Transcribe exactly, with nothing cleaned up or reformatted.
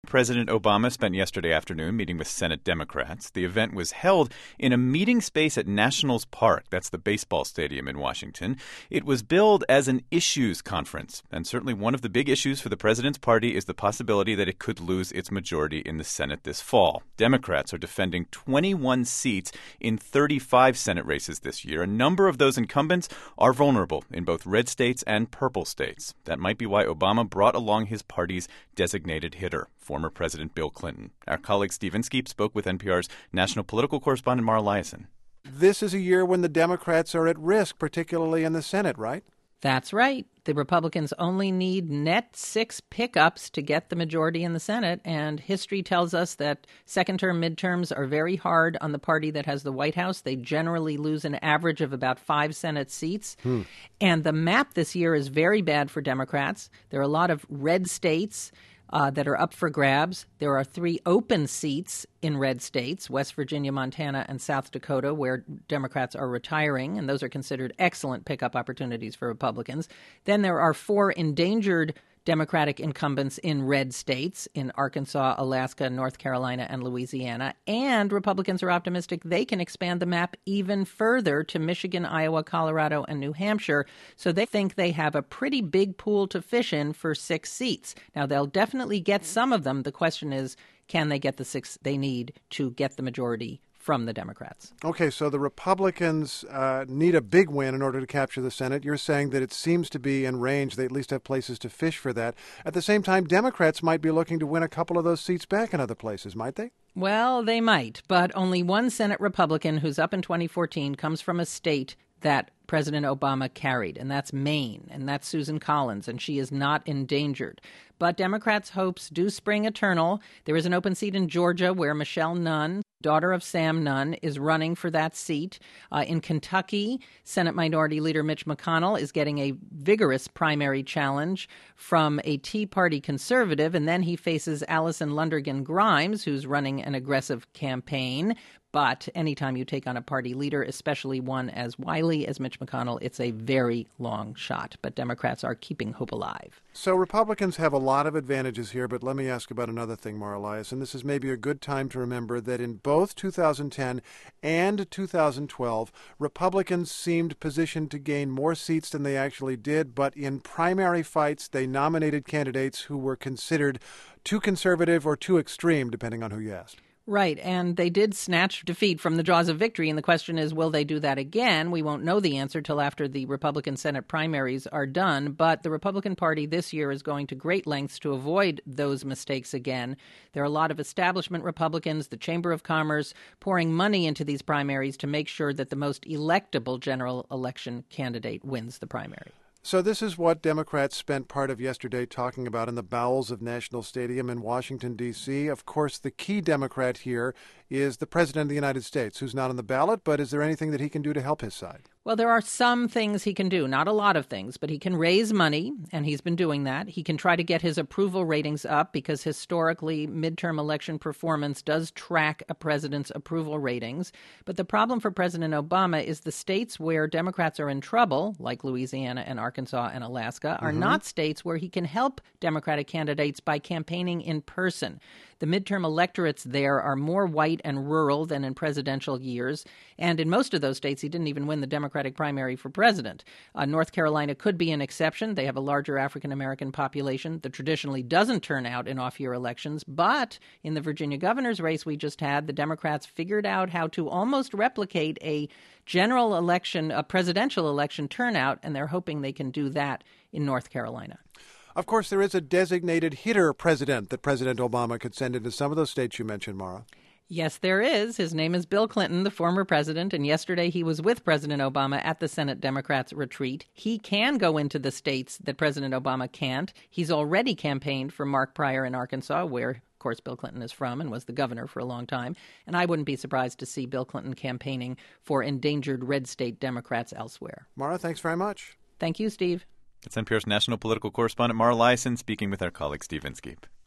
President Obama spent yesterday afternoon meeting with Senate Democrats. The event was held in a meeting space at Nationals Park. That's the baseball stadium in Washington. It was billed as an issues conference. And certainly one of the big issues for the president's party is the possibility that it could lose its majority in the Senate this fall. Democrats are defending twenty-one seats in thirty-five Senate races this year. A number of those incumbents are vulnerable in both red states and purple states. That might be why Obama brought along his party's designated hitter, former President Bill Clinton. Our colleague Steve Inskeep spoke with N P R's national political correspondent Mara Liasson. This is a year when the Democrats are at risk, particularly in the Senate, right? That's right. The Republicans only need net six pickups to get the majority in the Senate, and history tells us that second-term midterms are very hard on the party that has the White House. They generally lose an average of about five Senate seats. Hmm. And the map this year is very bad for Democrats. There are a lot of red states Uh, that are up for grabs. There are three open seats in red states, West Virginia, Montana, and South Dakota, where Democrats are retiring, and those are considered excellent pickup opportunities for Republicans. Then there are four endangered Democratic incumbents in red states in Arkansas, Alaska, North Carolina, and Louisiana. And Republicans are optimistic they can expand the map even further to Michigan, Iowa, Colorado, and New Hampshire. So they think they have a pretty big pool to fish in for six seats. Now, they'll definitely get some of them. The question is, can they get the six they need to get the majority from the Democrats? Okay, so the Republicans uh, need a big win in order to capture the Senate. You're saying that it seems to be in range. They at least have places to fish for that. At the same time, Democrats might be looking to win a couple of those seats back in other places, might they? Well, they might, but only one Senate Republican who's up in twenty fourteen comes from a state that President Obama carried, and that's Maine, and that's Susan Collins, and she is not endangered. But Democrats' hopes do spring eternal. There is an open seat in Georgia where Michelle Nunn, daughter of Sam Nunn, is running for that seat. Uh, in Kentucky, Senate Minority Leader Mitch McConnell is getting a vigorous primary challenge from a Tea Party conservative, and then he faces Allison Lundergan Grimes, who's running an aggressive campaign. But anytime you take on a party leader, especially one as wily as Mitch McConnell, it's a very long shot. But Democrats are keeping hope alive. So Republicans have a lot of advantages here, but let me ask about another thing, Mara Liasson. This is maybe a good time to remember that in both two thousand ten and two thousand twelve, Republicans seemed positioned to gain more seats than they actually did, but in primary fights, they nominated candidates who were considered too conservative or too extreme, depending on who you asked. Right, and they did snatch defeat from the jaws of victory, and the question is, will they do that again? We won't know the answer till after the Republican Senate primaries are done, but the Republican Party this year is going to great lengths to avoid those mistakes again. There are a lot of establishment Republicans, the Chamber of Commerce, pouring money into these primaries to make sure that the most electable general election candidate wins the primary. So this is what Democrats spent part of yesterday talking about in the bowels of National Stadium in Washington, D C. Of course, the key Democrat here is the President of the United States, who's not on the ballot, but is there anything that he can do to help his side? Well, there are some things he can do, not a lot of things, but he can raise money, and he's been doing that. He can try to get his approval ratings up because historically midterm election performance does track a president's approval ratings. But the problem for President Obama is the states where Democrats are in trouble, like Louisiana and Arkansas and Alaska, are mm-hmm. not states where he can help Democratic candidates by campaigning in person. The midterm electorates there are more white and rural than in presidential years. And in most of those states, he didn't even win the Democratic primary for president. Uh, North Carolina could be an exception. They have a larger African-American population that traditionally doesn't turn out in off-year elections. But in the Virginia governor's race we just had, the Democrats figured out how to almost replicate a general election, a presidential election turnout, and they're hoping they can do that in North Carolina. Of course, there is a designated hitter president that President Obama could send into some of those states you mentioned, Mara. Yes, there is. His name is Bill Clinton, the former president, and yesterday he was with President Obama at the Senate Democrats' retreat. He can go into the states that President Obama can't. He's already campaigned for Mark Pryor in Arkansas, where, of course, Bill Clinton is from and was the governor for a long time. And I wouldn't be surprised to see Bill Clinton campaigning for endangered red state Democrats elsewhere. Mara, thanks very much. Thank you, Steve. It's N P R's national political correspondent Mara Liasson speaking with our colleague Steve Inskeep.